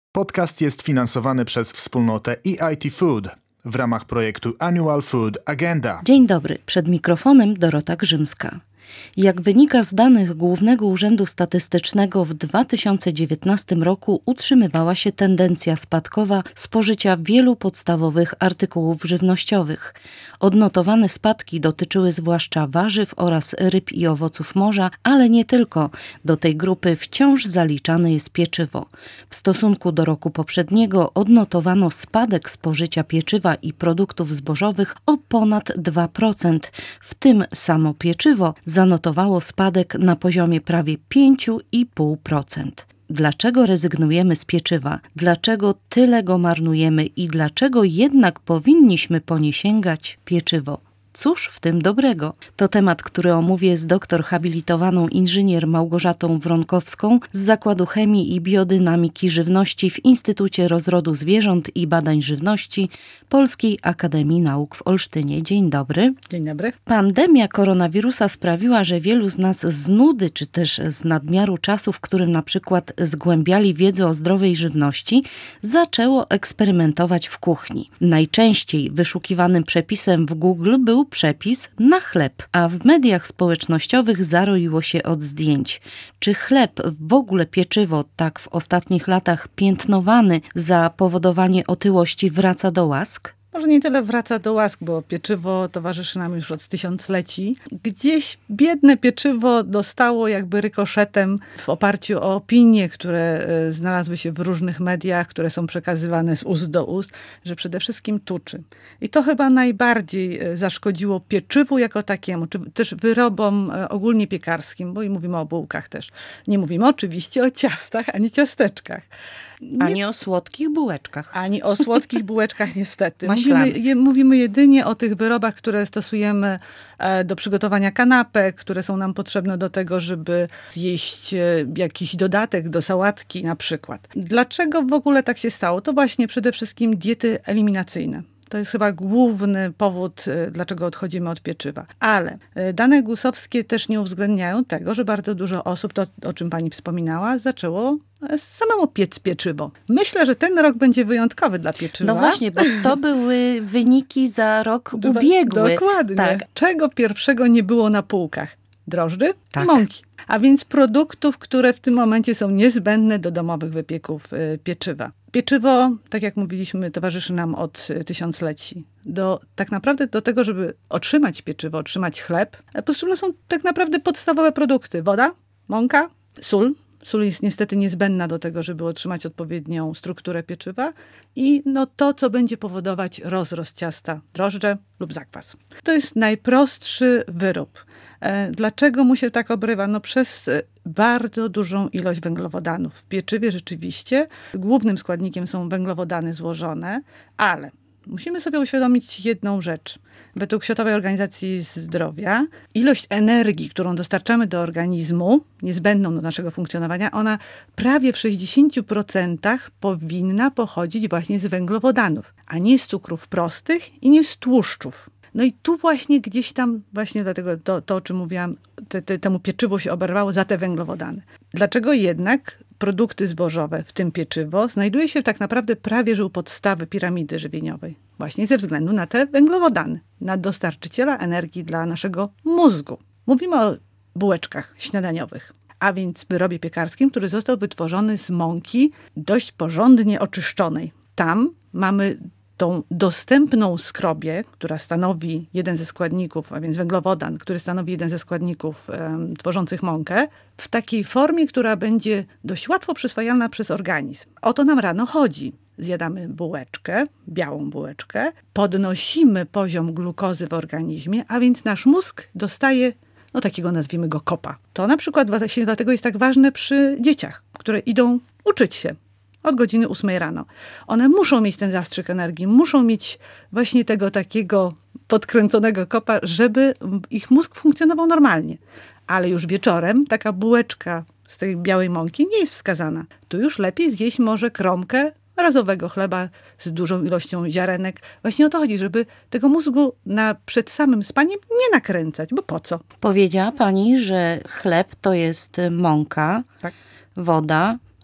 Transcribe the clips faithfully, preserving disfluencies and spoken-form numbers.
Podcast jest finansowany przez wspólnotę E I T Food w ramach projektu Annual Food Agenda. Dzień dobry, przed mikrofonem Dorota Grzymska. Jak wynika z danych Głównego Urzędu Statystycznego, w dwa tysiące dziewiętnastym roku utrzymywała się tendencja spadkowa spożycia wielu podstawowych artykułów żywnościowych. Odnotowane spadki dotyczyły zwłaszcza warzyw oraz ryb i owoców morza, ale nie tylko. Do tej grupy wciąż zaliczane jest pieczywo. W stosunku do roku poprzedniego odnotowano spadek spożycia pieczywa i produktów zbożowych o ponad dwa procent. W tym samo pieczywo zanotowało spadek na poziomie prawie pięć i pół procent. Dlaczego rezygnujemy z pieczywa? Dlaczego tyle go marnujemy i dlaczego jednak powinniśmy po nie sięgać pieczywo? Cóż w tym dobrego? To temat, który omówię z doktor habilitowaną inżynier Małgorzatą Wronkowską z Zakładu Chemii i Biodynamiki Żywności w Instytucie Rozrodu Zwierząt i Badań Żywności Polskiej Akademii Nauk w Olsztynie. Dzień dobry. Dzień dobry. Pandemia koronawirusa sprawiła, że wielu z nas z nudy, czy też z nadmiaru czasu, w którym na przykład zgłębiali wiedzę o zdrowej żywności, zaczęło eksperymentować w kuchni. Najczęściej wyszukiwanym przepisem w Google był przepis na chleb, a w mediach społecznościowych zaroiło się od zdjęć. Czy chleb, w ogóle pieczywo, tak w ostatnich latach piętnowany za powodowanie otyłości, wraca do łask? Może nie tyle wraca do łask, bo pieczywo towarzyszy nam już od tysiącleci. Gdzieś biedne pieczywo dostało jakby rykoszetem w oparciu o opinie, które znalazły się w różnych mediach, które są przekazywane z ust do ust, że przede wszystkim tuczy. I to chyba najbardziej zaszkodziło pieczywu jako takiemu, czy też wyrobom ogólnie piekarskim, bo i mówimy o bułkach też. Nie mówimy oczywiście o ciastach, ani ciasteczkach. Nie, ani o słodkich bułeczkach. Ani o słodkich bułeczkach niestety. Mówimy, je, mówimy jedynie o tych wyrobach, które stosujemy e, do przygotowania kanapek, które są nam potrzebne do tego, żeby zjeść e, jakiś dodatek do sałatki na przykład. Dlaczego w ogóle tak się stało? To właśnie przede wszystkim diety eliminacyjne. To jest chyba główny powód, dlaczego odchodzimy od pieczywa. Ale dane gusowskie też nie uwzględniają tego, że bardzo dużo osób, to o czym pani wspominała, zaczęło samemu piec pieczywo. Myślę, że ten rok będzie wyjątkowy dla pieczywa. No właśnie, bo to były wyniki za rok ubiegły. Dokładnie. Tak. Czego pierwszego nie było na półkach? Drożdży tak. i mąki. A więc produktów, które w tym momencie są niezbędne do domowych wypieków y, pieczywa. Pieczywo, tak jak mówiliśmy, towarzyszy nam od tysiącleci. Do, tak naprawdę do tego, żeby otrzymać pieczywo, otrzymać chleb, potrzebne są tak naprawdę podstawowe produkty. Woda, mąka, sól. Sól jest niestety niezbędna do tego, żeby otrzymać odpowiednią strukturę pieczywa i no to, co będzie powodować rozrost ciasta, drożdże lub zakwas. To jest najprostszy wyrób. Dlaczego mu się tak obrywa? No przez bardzo dużą ilość węglowodanów. W pieczywie rzeczywiście głównym składnikiem są węglowodany złożone, ale musimy sobie uświadomić jedną rzecz. Według Światowej Organizacji Zdrowia ilość energii, którą dostarczamy do organizmu, niezbędną do naszego funkcjonowania, ona prawie w sześćdziesięciu procentach powinna pochodzić właśnie z węglowodanów, a nie z cukrów prostych i nie z tłuszczów. No i tu właśnie gdzieś tam, właśnie dlatego to, to o czym mówiłam, te, te, temu pieczywo się oberwało za te węglowodany. Dlaczego jednak produkty zbożowe, w tym pieczywo, znajduje się tak naprawdę prawie że u podstawy piramidy żywieniowej? Właśnie ze względu na te węglowodany, na dostarczyciela energii dla naszego mózgu. Mówimy o bułeczkach śniadaniowych, a więc wyrobie piekarskim, który został wytworzony z mąki dość porządnie oczyszczonej. Tam mamy tą dostępną skrobię, która stanowi jeden ze składników, a więc węglowodan, który stanowi jeden ze składników um, tworzących mąkę, w takiej formie, która będzie dość łatwo przyswajalna przez organizm. O to nam rano chodzi. Zjadamy bułeczkę, białą bułeczkę, podnosimy poziom glukozy w organizmie, a więc nasz mózg dostaje, no takiego nazwijmy go kopa. To na przykład właśnie dlatego jest tak ważne przy dzieciach, które idą uczyć się. Od godziny ósmej rano. One muszą mieć ten zastrzyk energii, muszą mieć właśnie tego takiego podkręconego kopa, żeby ich mózg funkcjonował normalnie. Ale już wieczorem taka bułeczka z tej białej mąki nie jest wskazana. Tu już lepiej zjeść może kromkę razowego chleba z dużą ilością ziarenek. Właśnie o to chodzi, żeby tego mózgu na, przed samym spaniem nie nakręcać, bo po co? Powiedziała pani, że chleb to jest mąka, tak. woda,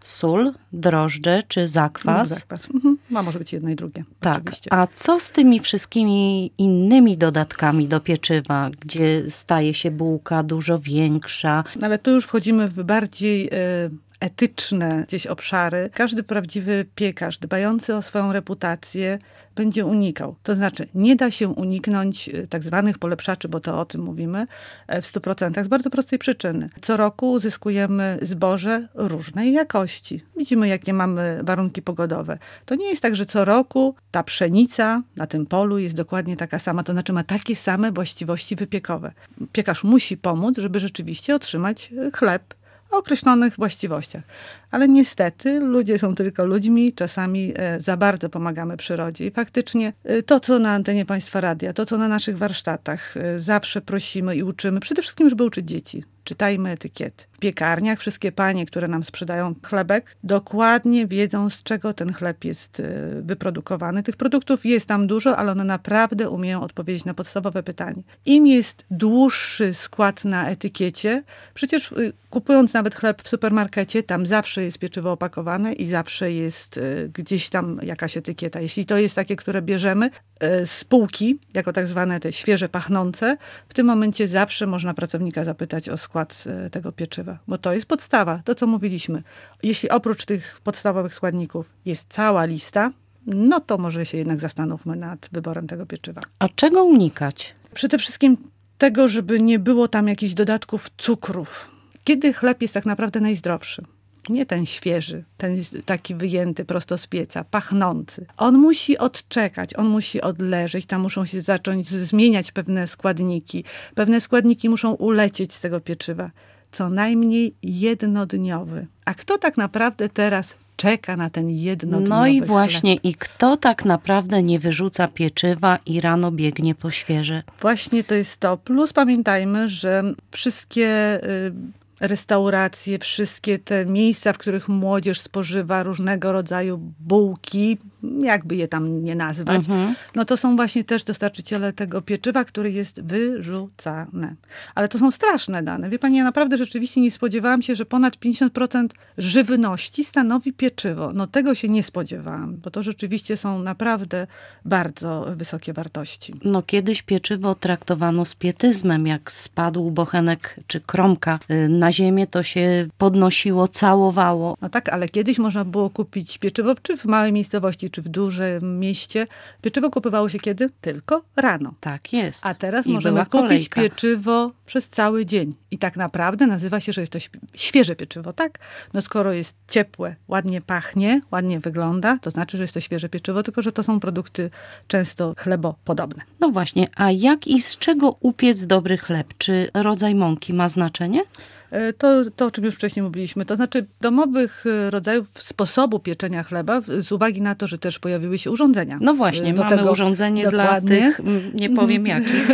Sól, drożdże czy zakwas? Zakwas. Mhm. A może być jedno i drugie. Tak. Oczywiście. A co z tymi wszystkimi innymi dodatkami do pieczywa, gdzie staje się bułka dużo większa? No ale tu już wchodzimy w bardziej y, etyczne gdzieś obszary. Każdy prawdziwy piekarz, dbający o swoją reputację, będzie unikał. To znaczy, nie da się uniknąć y, tak zwanych polepszaczy, bo to o tym mówimy, y, w stu procentach z bardzo prostej przyczyny. Co roku uzyskujemy zboże różnej jakości. Widzimy, jakie mamy warunki pogodowe. To nie jest tak, że co roku ta pszenica na tym polu jest dokładnie taka sama, to znaczy ma takie same właściwości wypiekowe. Piekarz musi pomóc, żeby rzeczywiście otrzymać y, chleb o określonych właściwościach. Ale niestety ludzie są tylko ludźmi, czasami e, za bardzo pomagamy przyrodzie. I faktycznie e, to, co na antenie Państwa Radia, to, co na naszych warsztatach e, zawsze prosimy i uczymy, przede wszystkim, żeby uczyć dzieci. Czytajmy etykiety. W piekarniach wszystkie panie, które nam sprzedają chlebek, dokładnie wiedzą, z czego ten chleb jest e, wyprodukowany. Tych produktów jest tam dużo, ale one naprawdę umieją odpowiedzieć na podstawowe pytanie. Im jest dłuższy skład na etykiecie, przecież e, kupując nawet chleb w supermarkecie, tam zawsze jest pieczywo opakowane i zawsze jest y, gdzieś tam jakaś etykieta. Jeśli to jest takie, które bierzemy y, z półki, jako tak zwane te świeże pachnące, w tym momencie zawsze można pracownika zapytać o skład y, tego pieczywa. Bo to jest podstawa, to co mówiliśmy. Jeśli oprócz tych podstawowych składników jest cała lista, no to może się jednak zastanówmy nad wyborem tego pieczywa. A czego unikać? Przede wszystkim tego, żeby nie było tam jakichś dodatków cukrów. Kiedy chleb jest tak naprawdę najzdrowszy? Nie ten świeży, ten taki wyjęty prosto z pieca, pachnący. On musi odczekać, on musi odleżeć, tam muszą się zacząć zmieniać pewne składniki. Pewne składniki muszą ulecieć z tego pieczywa. Co najmniej jednodniowy. A kto tak naprawdę teraz czeka na ten jednodniowy No i chleb? właśnie, i kto tak naprawdę nie wyrzuca pieczywa i rano biegnie po świeże? Właśnie to jest to. Plus pamiętajmy, że wszystkie y, restauracje, wszystkie te miejsca, w których młodzież spożywa różnego rodzaju bułki, jakby je tam nie nazwać, Mhm. no to są właśnie też dostarczyciele tego pieczywa, które jest wyrzucane. Ale to są straszne dane. Wie pani, ja naprawdę rzeczywiście nie spodziewałam się, że ponad pięćdziesiąt procent żywności stanowi pieczywo. No tego się nie spodziewałam, bo to rzeczywiście są naprawdę bardzo wysokie wartości. No kiedyś pieczywo traktowano z pietyzmem, jak spadł bochenek czy kromka y, na ziemię, to się podnosiło, całowało. No tak, ale kiedyś można było kupić pieczywo, czy w małej miejscowości, czy w dużym mieście. Pieczywo kupowało się kiedy? Tylko rano. Tak jest. A teraz I możemy była kupić kolejka. pieczywo przez cały dzień. I tak naprawdę nazywa się, że jest to śp- świeże pieczywo, tak? No skoro jest ciepłe, ładnie pachnie, ładnie wygląda, to znaczy, że jest to świeże pieczywo, tylko że to są produkty często chlebopodobne. No właśnie, a jak i z czego upiec dobry chleb? Czy rodzaj mąki ma znaczenie? E, To, to, o czym już wcześniej mówiliśmy, to znaczy domowych e, rodzajów sposobu pieczenia chleba, w- z uwagi na to, że też pojawiły się urządzenia. No właśnie, e, do mamy tego- urządzenie dokładnie. dla tych, mm, nie powiem jakich.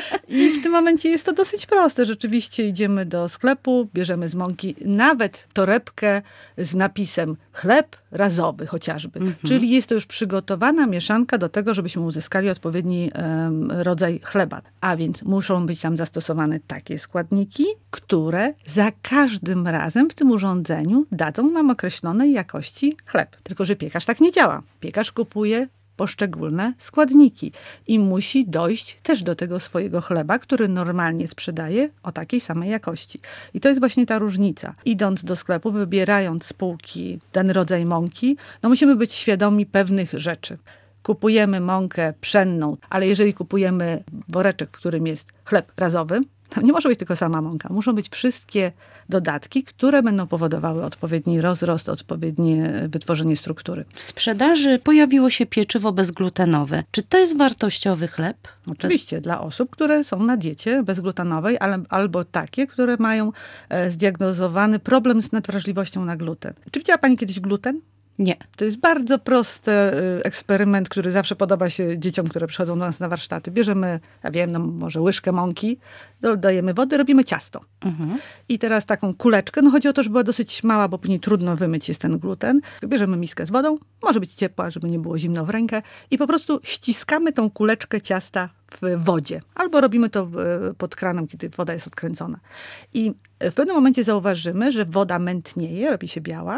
I w tym momencie jest to dosyć proste. Rzeczywiście idziemy do sklepu, bierzemy z mąki nawet torebkę z napisem chleb razowy chociażby. Czyli jest to już przygotowana mieszanka do tego, żebyśmy uzyskali odpowiedni em, rodzaj chleba. A więc muszą być tam zastosowane takie składniki, które za każdym razem w tym urządzeniu dadzą nam określonej jakości chleb. Tylko że piekarz tak nie działa. Piekarz kupuje poszczególne składniki i musi dojść też do tego swojego chleba, który normalnie sprzedaje o takiej samej jakości. I to jest właśnie ta różnica. Idąc do sklepu, wybierając z półki ten rodzaj mąki, no musimy być świadomi pewnych rzeczy. Kupujemy mąkę pszenną, ale jeżeli kupujemy woreczek, w którym jest chleb razowy, tam nie może być tylko sama mąka. Muszą być wszystkie dodatki, które będą powodowały odpowiedni rozrost, odpowiednie wytworzenie struktury. W sprzedaży pojawiło się pieczywo bezglutenowe. Czy to jest wartościowy chleb? Oczywiście dla osób, które są na diecie bezglutenowej, ale, albo takie, które mają e, zdiagnozowany problem z nadwrażliwością na gluten. Czy widziała pani kiedyś gluten? Nie. To jest bardzo prosty y, eksperyment, który zawsze podoba się dzieciom, które przychodzą do nas na warsztaty. Bierzemy, ja wiem, no może łyżkę mąki, dodajemy wody, robimy ciasto. Mhm. I teraz taką kuleczkę, no chodzi o to, żeby była dosyć mała, bo później trudno wymyć jest ten gluten. Bierzemy miskę z wodą, może być ciepła, żeby nie było zimno w rękę i po prostu ściskamy tą kuleczkę ciasta w wodzie. Albo robimy to w- pod kranem, kiedy woda jest odkręcona. I w pewnym momencie zauważymy, że woda mętnieje, robi się biała,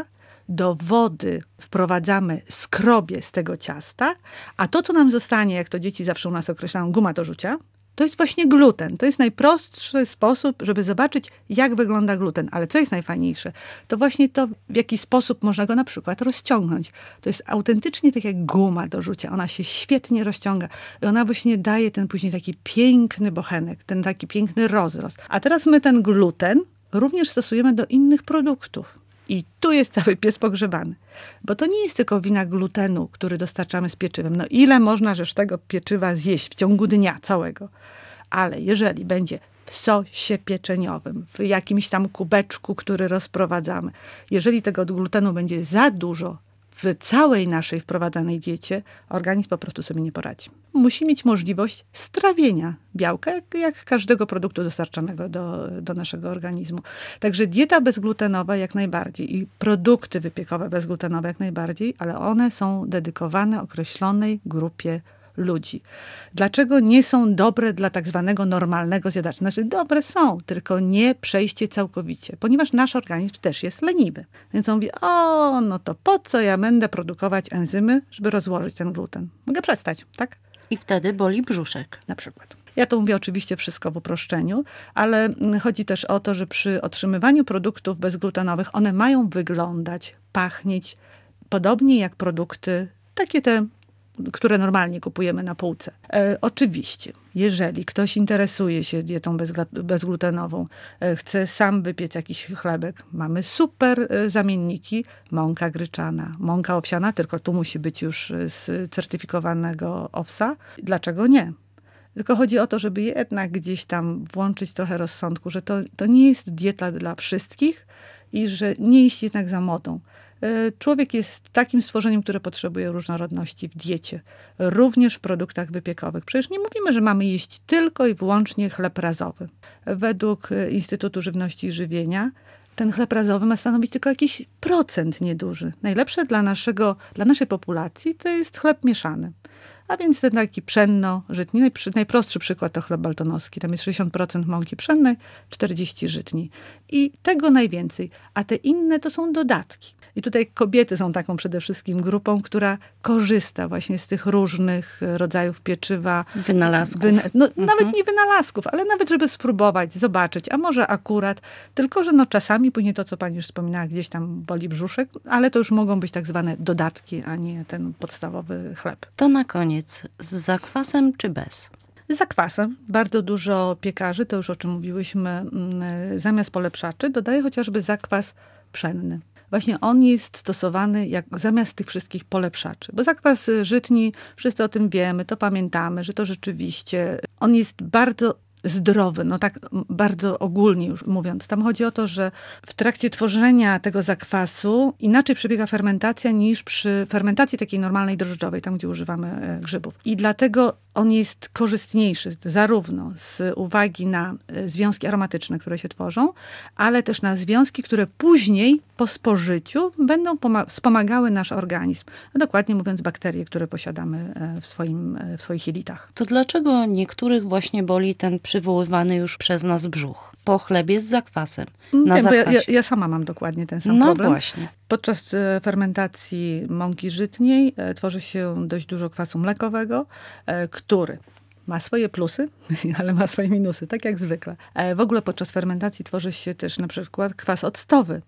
do wody wprowadzamy skrobie z tego ciasta, a to, co nam zostanie, jak to dzieci zawsze u nas określają, guma do rzucia, to jest właśnie gluten. To jest najprostszy sposób, żeby zobaczyć, jak wygląda gluten. Ale co jest najfajniejsze? To właśnie to, w jaki sposób można go na przykład rozciągnąć. To jest autentycznie tak jak guma do rzucia. Ona się świetnie rozciąga. I ona właśnie daje ten później taki piękny bochenek, ten taki piękny rozrost. A teraz my ten gluten również stosujemy do innych produktów. I tu jest cały pies pogrzebany. Bo to nie jest tylko wina glutenu, który dostarczamy z pieczywem. No ile można rzecz tego pieczywa zjeść w ciągu dnia całego? Ale jeżeli będzie w sosie pieczeniowym, w jakimś tam kubeczku, który rozprowadzamy, jeżeli tego glutenu będzie za dużo w całej naszej wprowadzanej diecie, organizm po prostu sobie nie poradzi. Musi mieć możliwość strawienia białka, jak, jak każdego produktu dostarczanego do, do naszego organizmu. Także dieta bezglutenowa jak najbardziej i produkty wypiekowe bezglutenowe jak najbardziej, ale one są dedykowane określonej grupie ludzi. Dlaczego nie są dobre dla tak zwanego normalnego zjadacza? Znaczy dobre są, tylko nie przejście całkowicie, ponieważ nasz organizm też jest leniwy. Więc on mówi, o, no to po co ja będę produkować enzymy, żeby rozłożyć ten gluten? Mogę przestać, tak? I wtedy boli brzuszek. Na przykład. Ja to mówię oczywiście wszystko w uproszczeniu, ale chodzi też o to, że przy otrzymywaniu produktów bezglutenowych one mają wyglądać, pachnieć podobnie jak produkty takie te, które normalnie kupujemy na półce. E, oczywiście, jeżeli ktoś interesuje się dietą bezgla- bezglutenową, e, chce sam wypiec jakiś chlebek, mamy super e, zamienniki. Mąka gryczana, mąka owsiana, tylko tu musi być już z certyfikowanego owsa. Dlaczego nie? Tylko chodzi o to, żeby jednak gdzieś tam włączyć trochę rozsądku, że to, to nie jest dieta dla wszystkich i że nie iść jednak za modą. Człowiek jest takim stworzeniem, które potrzebuje różnorodności w diecie, również w produktach wypiekowych. Przecież nie mówimy, że mamy jeść tylko i wyłącznie chleb razowy. Według Instytutu Żywności i Żywienia ten chleb razowy ma stanowić tylko jakiś procent nieduży. Najlepsze dla, naszego, dla naszej populacji to jest chleb mieszany. A więc ten taki pszenno-żytni. Najprostszy przykład to chleb baltonowski. Tam jest sześćdziesiąt procent mąki pszennej, czterdzieści procent żytni. I tego najwięcej. A te inne to są dodatki. I tutaj kobiety są taką przede wszystkim grupą, która korzysta właśnie z tych różnych rodzajów pieczywa. Wynalazków. Wyna- no, mhm. Nawet nie wynalazków, ale nawet żeby spróbować, zobaczyć, a może akurat. Tylko, że no czasami później to, co pani już wspominała, gdzieś tam boli brzuszek, ale to już mogą być tak zwane dodatki, a nie ten podstawowy chleb. To na koniec, z zakwasem czy bez? Z zakwasem. Bardzo dużo piekarzy, to już o czym mówiłyśmy, zamiast polepszaczy dodaje chociażby zakwas pszenny. Właśnie on jest stosowany jak zamiast tych wszystkich polepszaczy. Bo zakwas żytni, wszyscy o tym wiemy, to pamiętamy, że to rzeczywiście, on jest bardzo zdrowy, no tak bardzo ogólnie już mówiąc. Tam chodzi o to, że w trakcie tworzenia tego zakwasu inaczej przebiega fermentacja niż przy fermentacji takiej normalnej drożdżowej, tam gdzie używamy grzybów. I dlatego on jest korzystniejszy zarówno z uwagi na związki aromatyczne, które się tworzą, ale też na związki, które później po spożyciu będą poma- wspomagały nasz organizm. A dokładnie mówiąc bakterie, które posiadamy w, swoim, w swoich jelitach. To dlaczego niektórych właśnie boli ten przywoływany już przez nas brzuch? Po chlebie z zakwasem. Na Nie, bo ja, zakwasie. ja, ja sama mam dokładnie ten sam no problem. właśnie. Podczas fermentacji mąki żytniej tworzy się dość dużo kwasu mlekowego, który ma swoje plusy, ale ma swoje minusy, tak jak zwykle. W ogóle podczas fermentacji tworzy się też na przykład kwas octowy.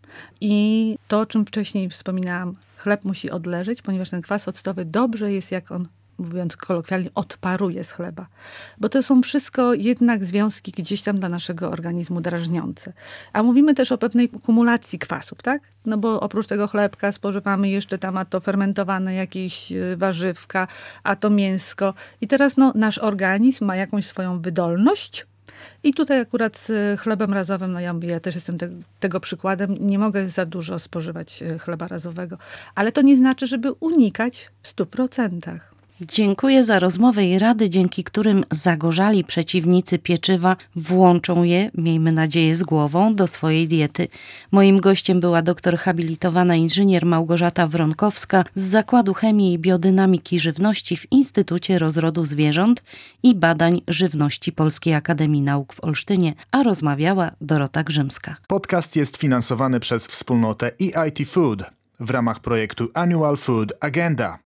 I to, o czym wcześniej wspominałam, chleb musi odleżeć, ponieważ ten kwas octowy dobrze jest, jak on, mówiąc kolokwialnie, odparuje z chleba. Bo to są wszystko jednak związki gdzieś tam dla naszego organizmu drażniące. A mówimy też o pewnej kumulacji kwasów, tak? No bo oprócz tego chlebka spożywamy jeszcze tam a to fermentowane jakieś warzywka, a to mięsko. I teraz no, nasz organizm ma jakąś swoją wydolność. I tutaj akurat z chlebem razowym, no ja mówię, ja też jestem te, tego przykładem, nie mogę za dużo spożywać chleba razowego. Ale to nie znaczy, żeby unikać w stu procentach. Dziękuję za rozmowę i rady, dzięki którym zagorzali przeciwnicy pieczywa włączą je, miejmy nadzieję z głową, do swojej diety. Moim gościem była doktor habilitowana inżynier Małgorzata Wronkowska z Zakładu Chemii i Biodynamiki Żywności w Instytucie Rozrodu Zwierząt i Badań Żywności Polskiej Akademii Nauk w Olsztynie, a rozmawiała Dorota Grzymska. Podcast jest finansowany przez wspólnotę E I T Food. w ramach projektu Annual Food Agenda.